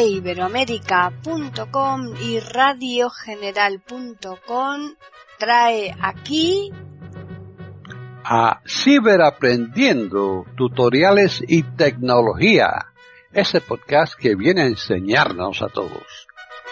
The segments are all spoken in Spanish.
iberoamérica.com y radiogeneral.com trae aquí a Ciberaprendiendo, tutoriales y tecnología, ese podcast que viene a enseñarnos a todos.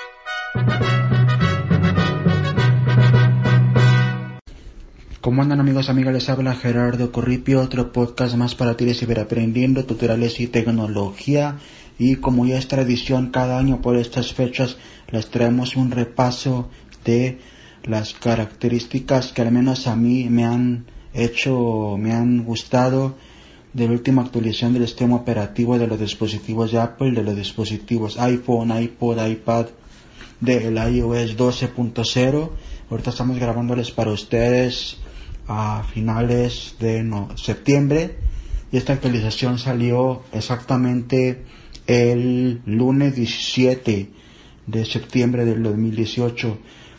¿Cómo andan, amigos, amigas? Les habla Gerardo Corripio, otro podcast más para ti de Ciberaprendiendo, tutoriales y tecnología. Y como ya es tradición, cada año por estas fechas les traemos un repaso de las características que al menos a mí me han gustado de la última actualización del sistema operativo de los dispositivos de Apple, de los dispositivos iPhone, iPod, iPad, del iOS 12.0. Ahorita estamos grabándoles para ustedes a finales de septiembre, y esta actualización salió exactamente el lunes 17 de septiembre del 2018.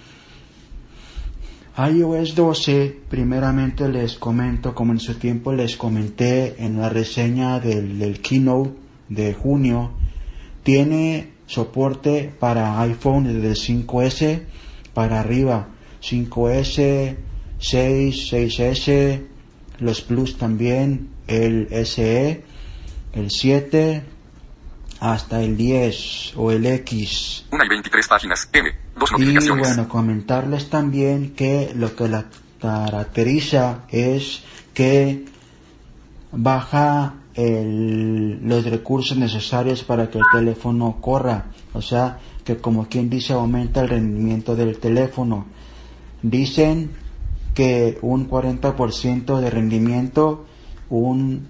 iOS 12, primeramente les comento, como en su tiempo les comenté en la reseña del Keynote de junio, tiene soporte para iPhone desde el 5S para arriba, 5S, 6, 6S, los Plus también, el SE, el 7, hasta el 10 o el X. 1 y 23 páginas, M, 2 notificaciones. Y bueno, comentarles también que lo que la caracteriza es que baja los recursos necesarios para que el teléfono corra, o sea, que como quien dice aumenta el rendimiento del teléfono. Dicen que un 40% de rendimiento, un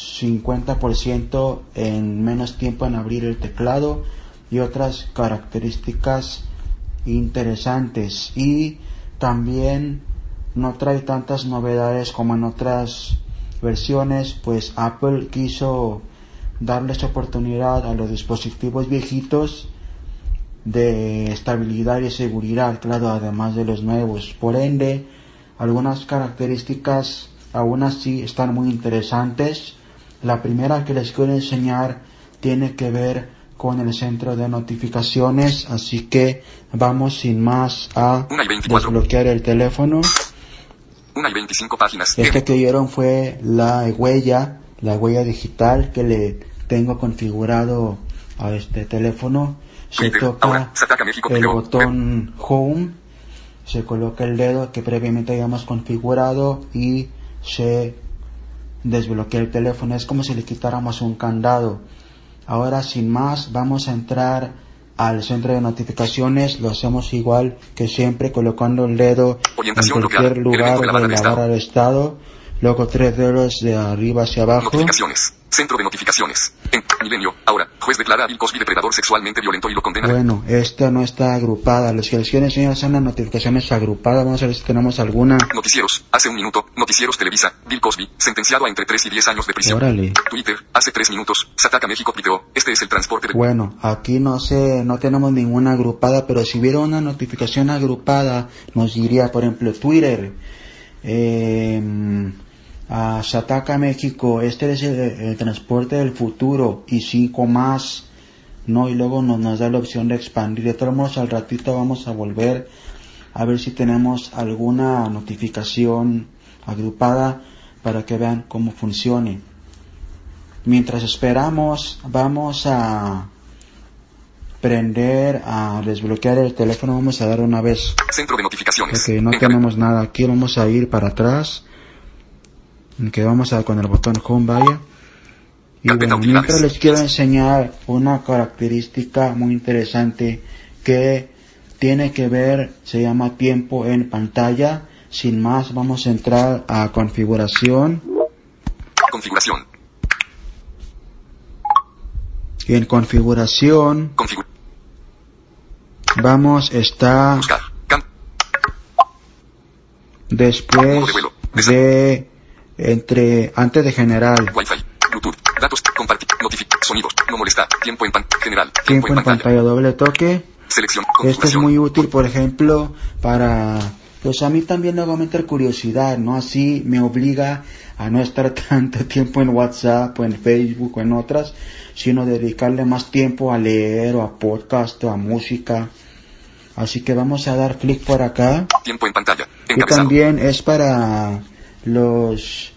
50% en menos tiempo en abrir el teclado y otras características interesantes. Y también no trae tantas novedades como en otras versiones, pues Apple quiso darles oportunidad a los dispositivos viejitos de estabilidad y seguridad, claro, además de los nuevos. Por ende, algunas características aún así están muy interesantes. La primera que les quiero enseñar tiene que ver con el centro de notificaciones, así que vamos sin más a desbloquear el teléfono. 1 y 25 páginas. Este que oyeron fue la huella digital que le tengo configurado a este teléfono. Se toca el botón Home, se coloca el dedo que previamente habíamos configurado y se desbloquea el teléfono. Es como si le quitáramos un candado. Ahora, sin más, vamos a entrar al centro de notificaciones. Lo hacemos igual que siempre, colocando el dedo en cualquier lugar de la barra de estado, luego 3 dedos de arriba hacia abajo. Notificaciones. Centro de notificaciones. En Milenio. Ahora, juez declara a Bill Cosby depredador sexualmente violento y lo condena. Bueno, esta no está agrupada. Los que les quiero enseñar son las notificaciones agrupadas. Vamos a ver si tenemos alguna. Noticieros. Hace un minuto. Noticieros Televisa. Bill Cosby, sentenciado a entre 3 y 10 años de prisión. Órale. Twitter. Hace 3 minutos. Sataka México tuiteó. Este es el transporte de... Bueno, aquí no tenemos ninguna agrupada, pero si hubiera una notificación agrupada, nos diría, por ejemplo, Twitter. A Sataka México, este es el transporte del futuro y 5 más, ¿no? Y luego nos da la opción de expandir. De todos modos, al ratito vamos a volver a ver si tenemos alguna notificación agrupada para que vean cómo funcione. Mientras esperamos, vamos a desbloquear el teléfono. Vamos a dar una vez. Centro de notificaciones. Ok, no tenemos nada aquí. Vamos a ir para atrás. Que vamos a con el botón Home, vaya. Y bueno, mientras les quiero enseñar una característica muy interesante que tiene que ver, se llama tiempo en pantalla. Sin más, vamos a entrar a configuración. Y en configuración vamos, está después de antes de general. Wi-Fi, Bluetooth, datos, compartir, sonidos, no molestar, tiempo en general, tiempo en pantalla, doble toque. Selección, Esto es muy útil, por ejemplo, para pues a mí también me va a meter curiosidad, ¿no? Así me obliga a no estar tanto tiempo en WhatsApp o en Facebook o en otras, sino dedicarle más tiempo a leer o a podcast o a música. Así que vamos a dar clic por acá. Tiempo en pantalla. Y Encabezado. también es para los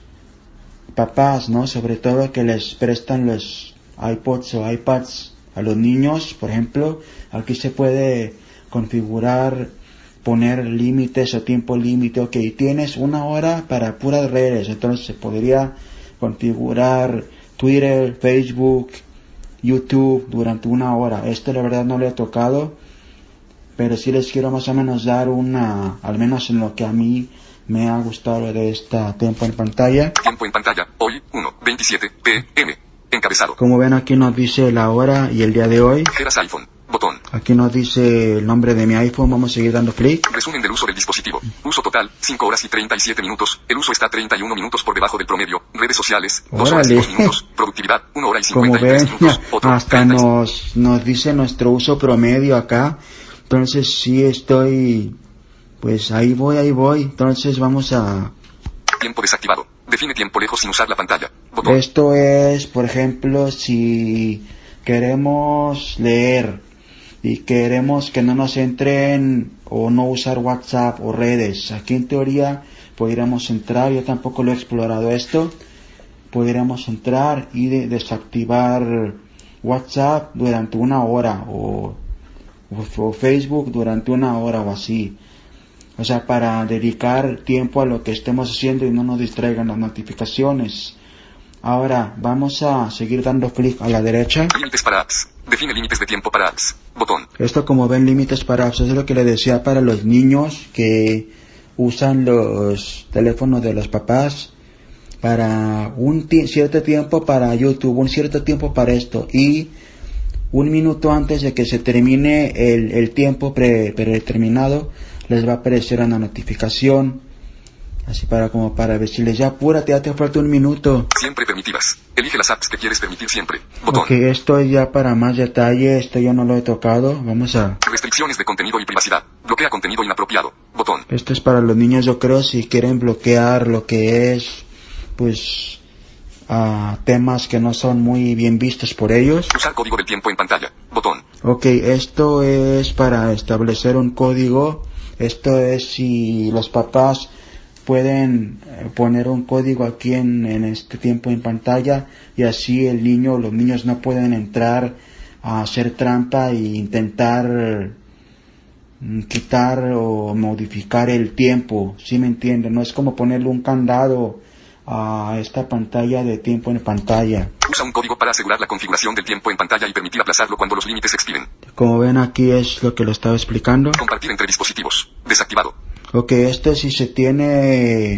papás, ¿no? Sobre todo que les prestan los iPods o iPads a los niños, por ejemplo. Aquí se puede configurar, poner límites o tiempo límite. Ok, tienes 1 hora para puras redes, entonces se podría configurar Twitter, Facebook, YouTube durante 1 hora. Esto la verdad no lo he tocado, pero sí les quiero más o menos dar al menos en lo que a mí me ha gustado de esta tiempo en pantalla. Tiempo en pantalla. Hoy, 1:27 p.m. Encabezado. Como ven, aquí nos dice la hora y el día de hoy. Geras iPhone. Botón. Aquí nos dice el nombre de mi iPhone. Vamos a seguir dando clic. Resumen del uso del dispositivo. Uso total, 5 horas y 37 minutos. El uso está 31 minutos por debajo del promedio. Redes sociales, 2 horas y 2 minutos. Productividad, 1 hora y Como 53 ven, minutos. Otro, hasta 36. nos dice nuestro uso promedio acá. Entonces sí estoy, pues ahí voy. Entonces vamos a... Tiempo desactivado. Define tiempo lejos sin usar la pantalla. Botón. Esto es, por ejemplo, si queremos leer y queremos que no nos entren o no usar WhatsApp o redes. Aquí en teoría podríamos entrar, yo tampoco lo he explorado esto, podríamos entrar y desactivar WhatsApp durante 1 hora o Facebook durante 1 hora o así. O sea, para dedicar tiempo a lo que estemos haciendo y no nos distraigan las notificaciones. Ahora, vamos a seguir dando clic a la derecha. Límites para apps. Define límites de tiempo para apps. Botón. Esto, como ven, límites para apps, es lo que le decía para los niños que usan los teléfonos de los papás para un cierto tiempo para YouTube, un cierto tiempo para esto, y 1 minuto antes de que se termine el tiempo predeterminado, les va a aparecer una notificación, así para decirles, ya apúrate, ya te falta 1 minuto. Siempre permitidas. Elige las apps que quieres permitir siempre. Botón. Ok, esto es ya para más detalle, esto yo no lo he tocado, vamos a... Restricciones de contenido y privacidad. Bloquea contenido inapropiado. Botón. Esto es para los niños, yo creo, si quieren bloquear lo que es, pues, temas que no son muy bien vistos por ellos. Usar código del tiempo en pantalla. Botón. Ok, esto es para establecer un código. Esto es si los papás pueden poner un código aquí en este tiempo en pantalla, y así los niños no pueden entrar a hacer trampa e intentar quitar o modificar el tiempo. ¿Sí me entienden? No es como ponerle un candado a esta pantalla de tiempo en pantalla. Usa un código para asegurar la configuración del tiempo en pantalla y permitir aplazarlo cuando los límites expiren. Como ven, aquí es lo que lo estaba explicando. Compartir entre dispositivos. Desactivado. Ok, esto si se tiene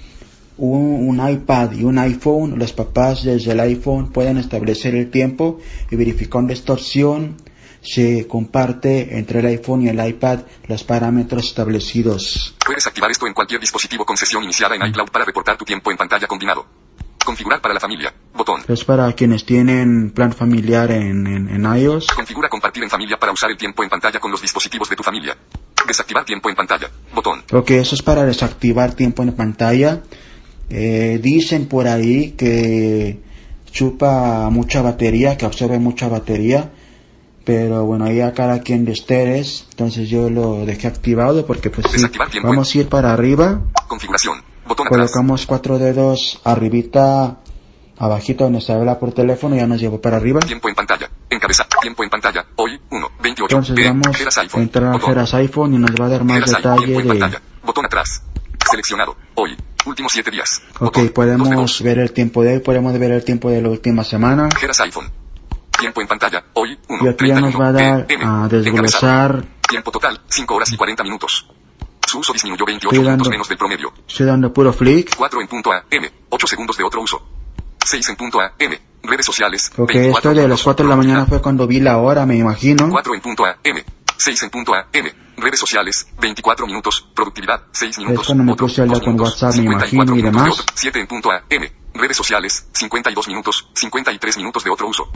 un iPad y un iPhone, los papás desde el iPhone pueden establecer el tiempo y verificando esta opción se comparte entre el iPhone y el iPad los parámetros establecidos. Puedes activar esto en cualquier dispositivo con sesión iniciada en iCloud para reportar tu tiempo en pantalla combinado. Configurar para la familia. Botón. Es para quienes tienen plan familiar en iOS. Configura compartir en familia para usar el tiempo en pantalla con los dispositivos de tu familia. Desactivar tiempo en pantalla. Botón. Ok, eso es para desactivar tiempo en pantalla. Dicen por ahí que chupa mucha batería, que absorbe mucha batería. Pero bueno, ahí a cada quien de ustedes. Entonces yo lo dejé activado porque pues sí. Vamos a ir para arriba. Configuración. Botón atrás. Colocamos 4 dedos arribita, abajito donde se habla por teléfono, ya nos llevó para arriba. Tiempo en pantalla. Encabeza. Tiempo en pantalla. Hoy, 1:28. Entonces vamos a entrar a Geras iPhone y nos va a dar más detalle de... Botón atrás. Seleccionado. Hoy. Últimos 7 días. Ok, podemos ver el tiempo de hoy, podemos ver el tiempo de la última semana. Geras iPhone. Tiempo en pantalla. Hoy, 1:31 y aquí ya nos va a dar a desglosar. Tiempo total, 5 horas y 40 minutos. Su uso disminuyó 28 minutos menos del promedio. Estoy dando puro flick. 4 en punto AM. 8 segundos de otro uso. 6 en punto AM. Redes sociales. Ok, esto de las 4 de la mañana fue cuando vi la hora, me imagino. 4 en punto AM. 6 en punto AM. Redes sociales. 24 minutos. Productividad. 6 minutos. Es cuando me puse a hablar con WhatsApp, me imagino, y demás. 7 en punto AM. Redes sociales. 52 minutos. 53 minutos de otro uso.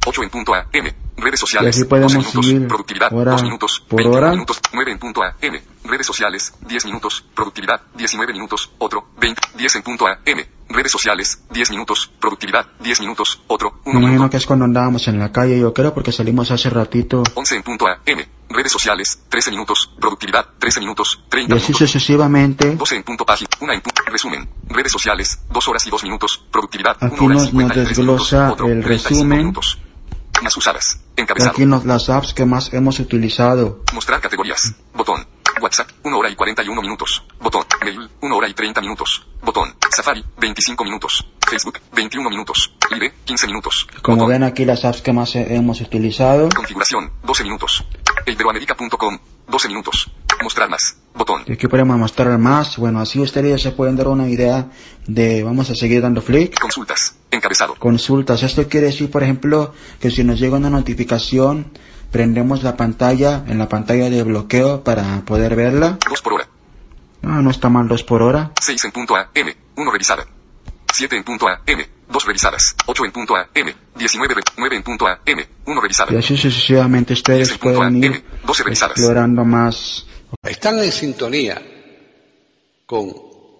8 en punto AM. Redes sociales. Y así podemos 12 minutos. seguir Productividad. hora 2 minutos. por 21 hora. minutos. 9 en punto AM. Redes sociales. 10 minutos. Productividad. 19 minutos. Otro. 20. 10 en punto AM. Redes sociales. 10 minutos. Productividad. 10 minutos. Otro. 1 Me imagino minuto. que es cuando andábamos en la calle, yo creo, porque salimos hace ratito. 11 en punto AM. Redes sociales. 13 minutos. Productividad. 13 minutos. 30 Y así minutos. sucesivamente. 12 en punto página. 1 en punto. Resumen. Redes sociales. 2 horas y 2 minutos. Productividad. Aquí 1 hora y nos 53 desglosa minutos. Otro. el 35 resumen. minutos. Más usadas. Y Encabezado. aquí las apps que más hemos utilizado. Mostrar categorías. Botón. WhatsApp, 1 hora y 41 minutos. Botón. Mail, 1 hora y 30 minutos. Botón. Safari, 25 minutos. Facebook, 21 minutos. Live, 15 minutos. Como Botón. ven aquí las apps que más hemos utilizado. Configuración, 12 minutos. Iberoamerica.com, 12 minutos. Mostrar más. Botón. Y aquí podemos mostrar más. Bueno, así ustedes ya se pueden dar una idea de... Vamos a seguir dando flick. Consultas. Encabezado. Consultas. Esto quiere decir, por ejemplo, que si nos llega una notificación, prendemos la pantalla, en la pantalla de bloqueo para poder verla. 2 por hora. No está mal 2 por hora. 6 en punto AM, 1 revisada. 7 en punto AM, 2 revisadas. 8 en punto AM, 9 en punto AM, 1 revisada. Y así sucesivamente 10 ustedes en punto pueden ir AM, 12 revisadas. explorando más. Están en sintonía con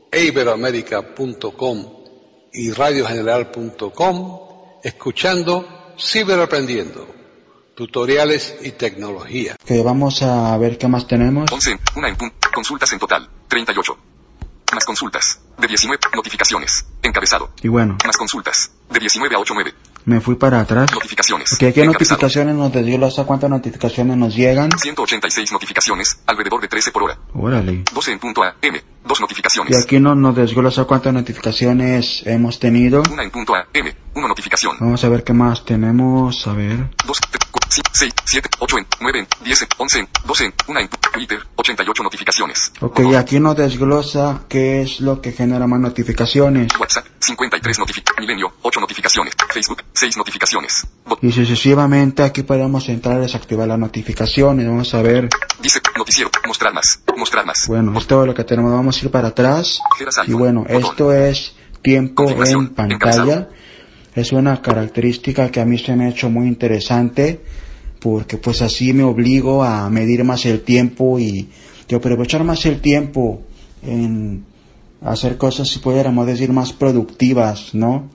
iberoamerica.com y radiogeneral.com escuchando Ciberaprendiendo, tutoriales y tecnología. Que vamos a ver qué más tenemos. 11, 1 en punto. Consultas en total, 38. Más consultas, de 19. Notificaciones, encabezado. Y bueno, Más consultas, de 19 a 89. me fui para atrás. Notificaciones, Porque aquí hay encabezado. notificaciones, nos desglosa cuántas notificaciones nos llegan. 186 notificaciones, alrededor de 13 por hora. Órale. 12 en punto AM, 2 Y notificaciones. aquí nos desglosa cuántas notificaciones hemos tenido. 1 en punto AM, 1 notificación. Vamos a ver qué más tenemos. A ver. 2, 6, 7, 8 en, 9 en, 10 en, 11 en, 12 en, 1 en, Twitter, 88 notificaciones. Ok, y aquí nos desglosa qué es lo que genera más notificaciones. WhatsApp, 53 Milenio, 8 notificaciones. Facebook, 6 notificaciones. Y sucesivamente aquí podemos entrar a desactivar las notificaciones. Vamos a ver. Dice, noticiero, mostrar más, mostrar más. Bueno, es todo lo que tenemos. Vamos a ir para atrás. Y bueno, Botón. esto es tiempo Configuración, en pantalla. Es una característica que a mí se me ha hecho muy interesante, porque pues así me obligo a medir más el tiempo y aprovechar más el tiempo en hacer cosas, si pudiéramos decir, más productivas, ¿no?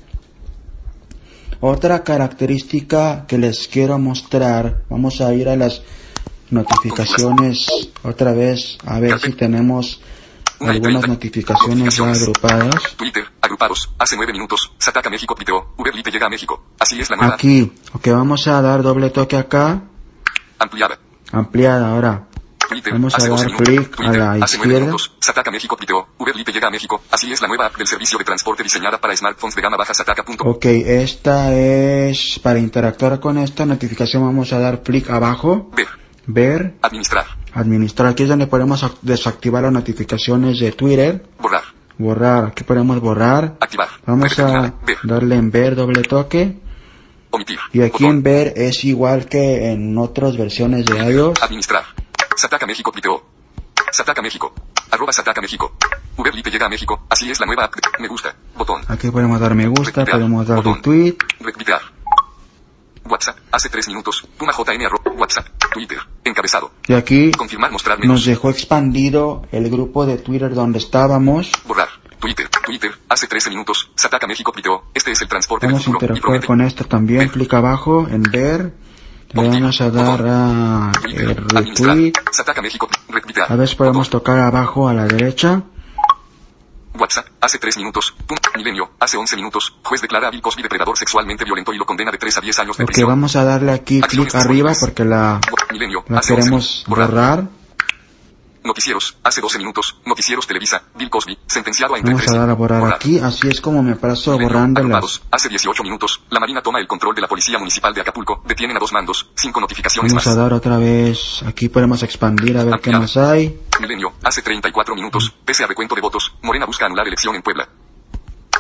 Otra característica que les quiero mostrar, vamos a ir a las notificaciones otra vez, a ver si tenemos algunas notificaciones ya agrupadas. Twitter, agrupados, hace 9 minutos, Sataka México tuiteó, Uber Lite llega a México. Así es la nueva. Aquí, ok, vamos a dar doble toque acá, Ampliada. ampliada ahora. Twitter, Vamos a hace 12 dar minutos. clic a Twitter, la hace 9 izquierda. minutos, Sataka México tuiteó, Uber Lite llega a México. Así es la nueva app del servicio de transporte diseñada para smartphones de gama baja Sataka.com. Ok, esta es, para interactuar con esta notificación vamos a dar clic abajo, ver, Administrar. administrar. Aquí es donde podemos desactivar las notificaciones de Twitter, Borrar. borrar. Aquí podemos borrar. Activar. Vamos a Predeterminada. Ver. darle en ver, doble toque. Omitir. Y aquí Botón. en ver es igual que en otras versiones de iOS. Administrar. Sataka México tuiteó. Sataka México. @Sataka México. Uber Lite llega a México. Así es la nueva app. Me gusta. Botón. Aquí podemos dar me gusta, Retuitear. podemos dar Botón. retweet. Retuitear. WhatsApp. Hace 3 minutos. Puma JN. WhatsApp. Twitter. Encabezado. Y aquí Confirmar mostrar menos. nos dejó expandido el grupo de Twitter donde estábamos. Borrar. Twitter. Hace 13 minutos. Sataka México tuiteó. Este es el transporte Vamos a del futuro. Y interactuar promete. con esto también. Ver. Clic abajo en ver. Le Omitir. vamos a dar Botón. a Twitter. el Administrar. retweet. Sataka México. Retuitear. A ver, podemos Botón. tocar abajo a la derecha. WhatsApp, hace 3 minutos. Milenio, hace 11 minutos. Juez declara a Bill Cosby depredador sexualmente violento y lo condena de 3 a 10 años de Ok, prisión. vamos a darle aquí Acciones clic arriba disponibles. porque la Milenio, queremos 11 minutos. borrar. Noticieros, hace 12 minutos. Noticieros Televisa, Bill Cosby, sentenciado a entre Vamos 3 a dar a borrar aquí. Así es como me paso Milenio, borrando las... agrupados, hace 18 minutos. La Marina toma el control de la Policía Municipal de Acapulco. Detienen a 2 mandos. 5 notificaciones Vamos más. a dar otra vez. Aquí podemos expandir a ver qué más hay. Milenio, hace 34 minutos. Pese a recuento de votos, Morena busca anular elección en Puebla.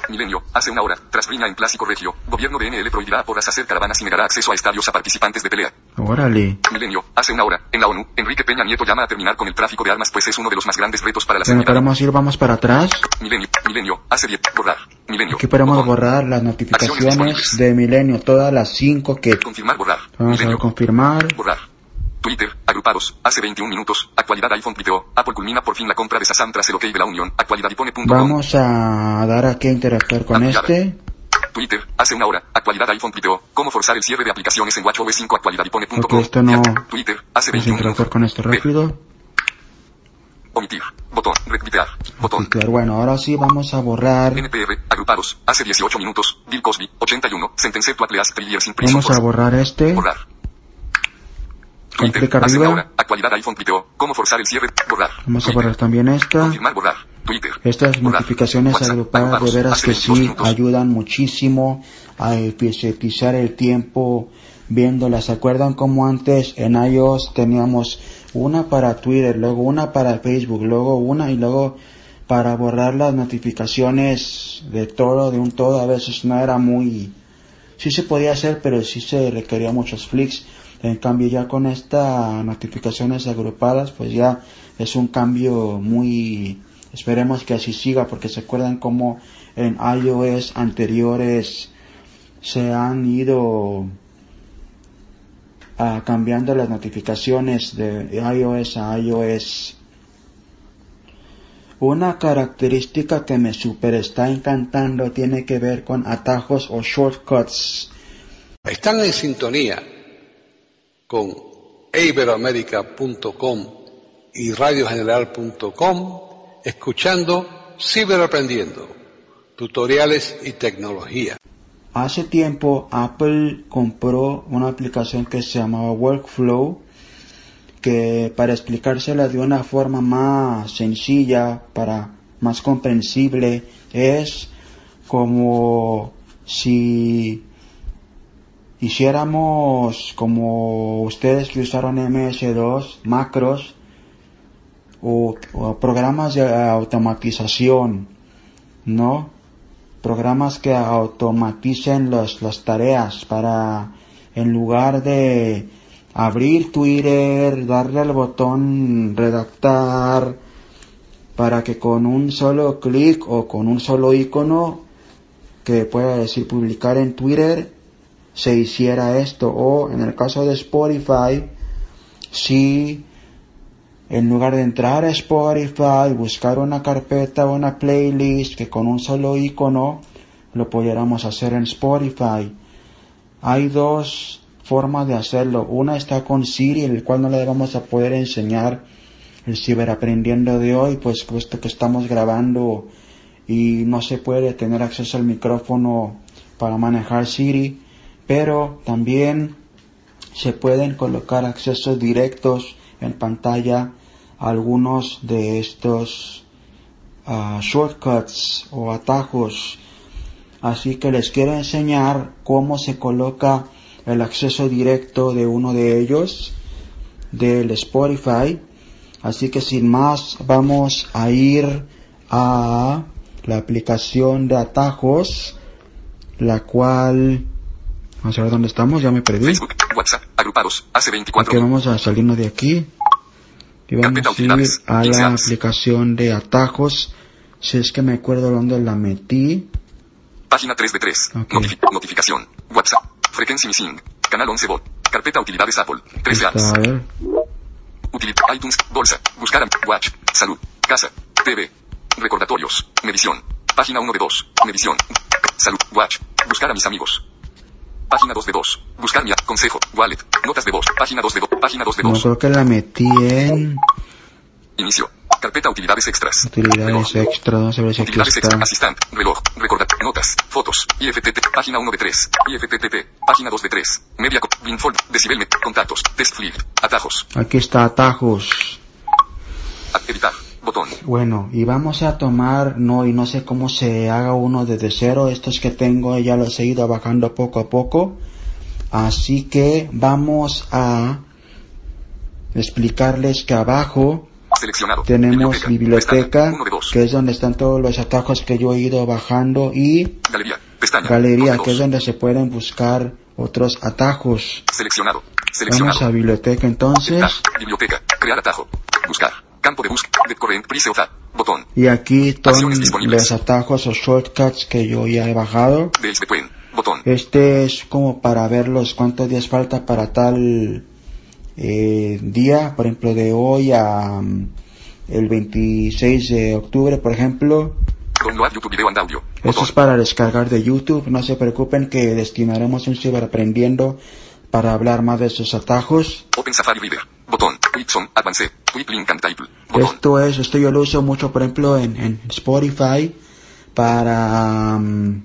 Milenio, hace una hora, tras riña en Plástico Regio, gobierno de NL prohibirá a porras hacer caravanas y negará acceso a estadios a participantes de pelea. Órale. Milenio, hace una hora, en la ONU, Enrique Peña Nieto llama a terminar con el tráfico de armas pues es uno de los más grandes retos para la Bueno, seguridad. podemos ir, vamos para atrás. Milenio, hace 10, borrar. Milenio. Aquí podemos botón. borrar las Acciones notificaciones disponibles. de Milenio, todas las 5 que... Confirmar, borrar. Vamos a confirmar. Borrar. Twitter, agrupados, hace 21 minutos, actualidad iPhone tuiteó, Apple culmina por fin la compra de Shazam tras el OK de la Unión, actualidad y pone.com. Vamos a dar aquí a interactuar con este. Twitter, hace una hora, actualidad iPhone tuiteó, cómo forzar el cierre de aplicaciones en WatchOS 5, actualidad y pone.com. Porque esto no... Twitter, hace Vamos a 21 interactuar con esto rápido. Omitir, botón, retuitear, botón. Claro, bueno, ahora sí vamos a borrar. NPR, agrupados, hace 18 minutos, Bill Cosby, 81, sentenced to at least 3 years in prison. Vamos a borrar este. Borrar. Con Twitter, clic hace una arriba. hora, actualidad iPhone tuiteó, cómo forzar el cierre, borrar. Vamos a Twitter, borrar también esta. confirmar, borrar. Twitter, Estas borrar. notificaciones WhatsApp, agrupadas de agrupados, veras hace que 22 sí minutos. ayudan muchísimo a eficientizar el tiempo viéndolas. ¿Se acuerdan cómo antes en iOS teníamos una para Twitter, luego una para Facebook, luego una y luego para borrar las notificaciones de todo, de un todo? A veces no era muy... Sí se podía hacer, pero sí se requería muchos flicks. En cambio ya con estas notificaciones agrupadas, pues ya es un cambio muy... Esperemos que así siga, porque se acuerdan cómo en iOS anteriores se han ido cambiando las notificaciones de iOS a iOS. Una característica que me super está encantando tiene que ver con atajos o shortcuts. Están en sintonía con iberoamerica.com y radiogeneral.com, escuchando Ciberaprendiendo, tutoriales y tecnología. Hace tiempo Apple compró una aplicación que se llamaba Workflow, que para explicársela de una forma más sencilla, más comprensible, es como si hiciéramos como ustedes que usaron MS2, macros o programas de automatización, ¿no? Programas que automaticen las tareas para, en lugar de abrir Twitter, darle al botón redactar, para que con un solo clic o con un solo icono que pueda decir publicar en Twitter se hiciera esto. O en el caso de Spotify, si en lugar de entrar a Spotify, buscar una carpeta o una playlist que con un solo icono lo pudiéramos hacer en Spotify. Hay dos formas de hacerlo. Una está con Siri, en el cual no le vamos a poder enseñar el ciberaprendiendo de hoy, pues puesto que estamos grabando y no se puede tener acceso al micrófono para manejar Siri, pero también se pueden colocar accesos directos en pantalla a algunos de estos shortcuts o atajos. Así que les quiero enseñar cómo se coloca el acceso directo de uno de ellos, del Spotify. Así que sin más, vamos a ir a la aplicación de atajos, la cual... Vamos a ver dónde estamos, ya me perdí. Facebook, WhatsApp, agrupados, hace 24. Ok, vamos a salirnos de aquí y vamos a ir a la aplicación de atajos, si es que me acuerdo dónde la metí. Página 3 de 3. Okay. Notificación. WhatsApp. Frequency Missing. Canal 11 bot. Carpeta utilidades Apple. 13 apps. iTunes. Bolsa. Buscar. Watch. Salud. Casa. TV. Recordatorios. Medición. Página 1 de 2. Medición. Salud. Watch. Buscar a mis amigos. Página 2 de 2. Buscar mi consejo. Wallet. Notas de voz. Página 2 de 2. Página 2 de 2. No, creo que la metí en... Inicio. Carpeta utilidades extras. Utilidades extras. Vamos a ver si aquí está. Asistant. Reloj. Notas. Fotos. IFTTT. Página 1 de 3. IFTTT. Página 2 de 3. Media. Blinfold. Decibel. Contactos. Test Flip. Atajos. Aquí está atajos. Editar. Botón. Bueno, y vamos a tomar, no sé cómo se haga uno desde cero. Estos que tengo ya los he ido bajando poco a poco. Así que vamos a explicarles que abajo Seleccionado. Tenemos biblioteca, Uno de dos. que es donde están todos los atajos que yo he ido bajando, y Galería. Pestaña. galería, Dos de que es dos. donde se pueden buscar otros atajos. Seleccionado. Vamos Seleccionado. a biblioteca entonces, Biblioteca. Crear atajo. Buscar. Campo de búsqueda. De corriente. Prise of a. Botón. y aquí todos Acciones disponibles. los atajos o shortcuts que yo ya he bajado. Days between. Botón. Este es como para verlos cuántos días falta para tal día, por ejemplo de hoy a el 26 de octubre, por ejemplo. Download YouTube video and audio. Esto Botón. es para descargar de YouTube. No se preocupen que destinaremos un ciberaprendiendo para hablar más de esos atajos. Open Safari Reader. Botón. Quickson. Advance. Quick Link and Type. Botón. Esto yo lo uso mucho, por ejemplo, en Spotify para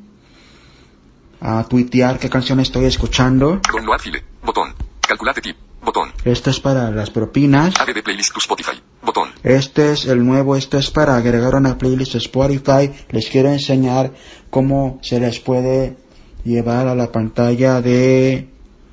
a tuitear qué canción estoy escuchando. Download file. Botón. Calculate tip. Botón. Esto es para las propinas. Add de playlist to Spotify. Botón. Este es el nuevo, esto es para agregar una playlist de Spotify. Les quiero enseñar cómo se les puede llevar a la pantalla de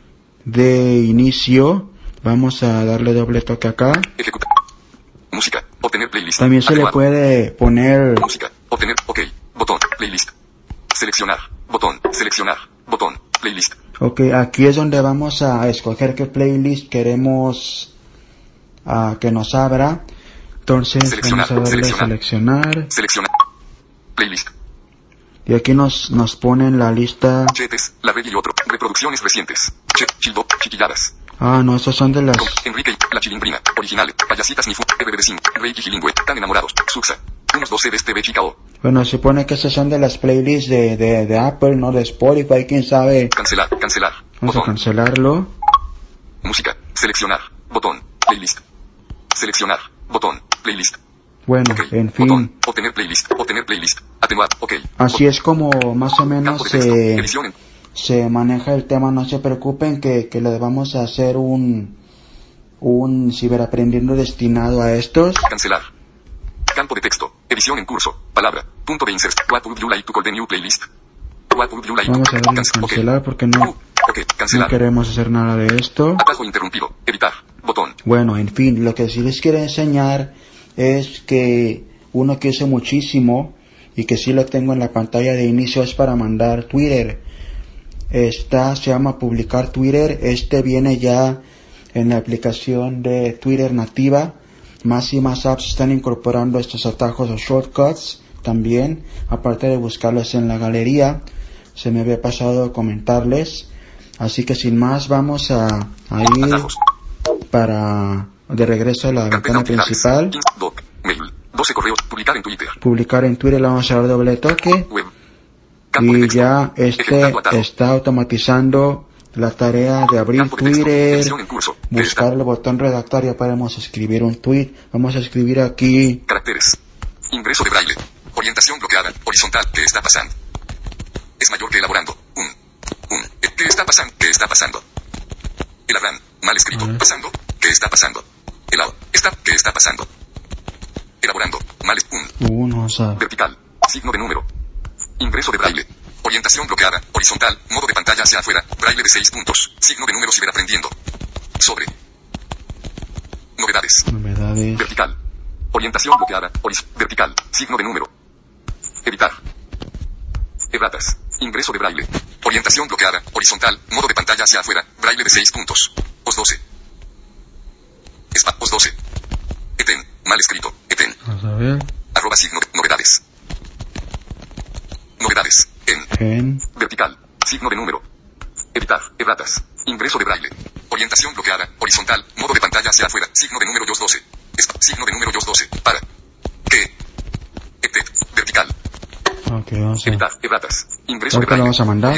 inicio. Vamos a darle doble toque acá. Ejecutar. Música. Obtener playlist. También se le Activar. puede poner Música. Obtener. OK. Botón. Playlist. Seleccionar. Botón. Seleccionar. Botón. Playlist. Ok, aquí es donde vamos a escoger qué playlist queremos que nos abra. Entonces Seleccionar, vamos a darle seleccionar. seleccionar. Seleccionar. Playlist. Y aquí nos ponen la lista. Chetes. La red y otro. Reproducciones recientes. Childo. Chiquilladas. Ah, no, esos son de las... Enrique. La Chilindrina. Original. Payasitas Nifu. RBD5. Reiki Gilingüe. Tan enamorados. Suxa. Unos 12 de este BHKO. Bueno, se supone que esas son de las playlists de Apple, no de Spotify, quién sabe. Cancelar. Cancelar. Vamos a Botón. cancelarlo. Música. Seleccionar. Botón. Playlist. Seleccionar. Botón. Playlist. Bueno, OK. en fin. Botón. Obtener playlist. Obtener playlist. Atenuar. OK. Así es como más o menos Campo de texto. Edición en. se maneja el tema. No se preocupen que le vamos a hacer un ciberaprendiendo destinado a estos. Cancelar. Campo de texto. Edición en curso. Palabra. Punto de inserción. What would you like to call the new playlist? What would you like Vamos to a darle a OK. cancelar porque no OK. Cancelar. queremos hacer nada de esto. Atajo interrumpido. Editar. Botón. Bueno, en fin, lo que sí les quiero enseñar es que uno que uso muchísimo y que sí lo tengo en la pantalla de inicio es para mandar Twitter. Se llama publicar Twitter. Este viene ya en la aplicación de Twitter nativa. Más y más apps están incorporando estos atajos o shortcuts también, aparte de buscarlos en la galería. Se me había pasado comentarles. Así que sin más vamos a ir Atajos. de regreso a la Carpeta ventana principal. Doc. Mail. 12 correos. Publicar en Twitter. Publicar en Twitter, le vamos a dar doble toque. Web. Campo de Y texto. ya Ejecutando atajo. está automatizando la tarea de abrir Campo de texto. Twitter, Edición en curso. buscar el botón redactar. Ya podemos escribir un tweet. Vamos a escribir aquí. Caracteres. Ingreso de braille. Orientación bloqueada. Horizontal. ¿Qué está pasando? Es mayor que elaborando. ¿Qué está pasando? ¿Qué está pasando? Elaborando. Mal escrito. Pasando. ¿Qué está pasando? ¿Qué está pasando? Elaborando. Mal. Vamos a... Vertical. Signo de número. Ingreso de braille. Orientación bloqueada. Horizontal. Modo de pantalla hacia afuera. Braille de 6 puntos. Signo de número ciberaprendiendo. Sobre. Novedades. Novedades. Vertical. Orientación bloqueada. Vertical. Signo de número. Editar. Erratas. Ingreso de braille. Orientación bloqueada. Horizontal. Modo de pantalla hacia afuera. Braille de 6 puntos. OS 12. OS 12. Eten. Mal escrito. Eten. Vamos a ver. @ signo de novedades. Novedades. En. Vertical. Signo de número. Editar. Erratas. Ingreso de braille. Orientación bloqueada. Horizontal. Modo de pantalla hacia afuera. Signo de número OS 12. Signo de número OS 12. Para. ¿Qué? Vertical. Ok, vamos a... Editar. Erratas. Ingreso de Ahorita braille. lo vamos a mandar.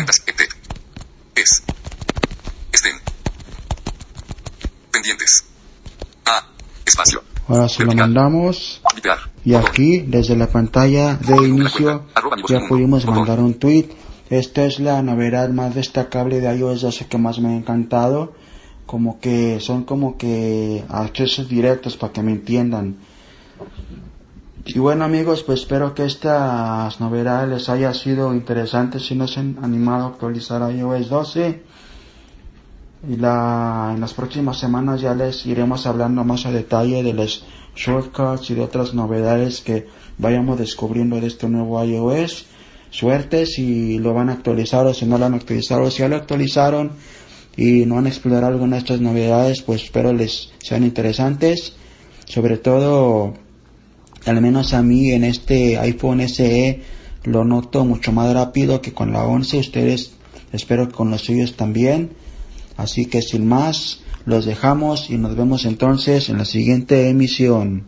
Estén. Pendientes. Espacio. Ahora se lo Vertical. mandamos. Tipear. Y aquí, desde la pantalla de inicio, ya pudimos mandar un tweet. Esta es la novedad más destacable de iOS 12 que más me ha encantado. Son como que accesos directos, para que me entiendan. Y bueno, amigos, pues espero que estas novedades les haya sido interesantes si no se han animado a actualizar iOS 12. Y en las próximas semanas ya les iremos hablando más a detalle de los shortcuts y de otras novedades que vayamos descubriendo de este nuevo iOS. Suerte si lo van a actualizar o si no lo han actualizado, o si ya lo actualizaron y no han explorado alguna de estas novedades, pues espero les sean interesantes. Sobre todo, al menos a mí en este iPhone SE lo noto mucho más rápido que con la 11. Ustedes espero que con los suyos también. Así que sin más, los dejamos y nos vemos entonces en la siguiente emisión.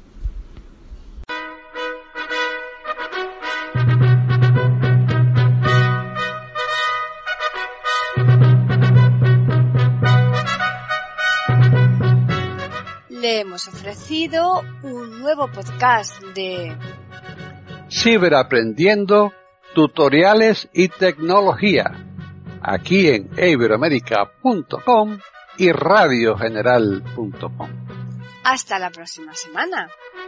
Le hemos ofrecido un nuevo podcast de Ciberaprendiendo, tutoriales y tecnología, aquí en iberoamerica.com y radiogeneral.com. Hasta la próxima semana.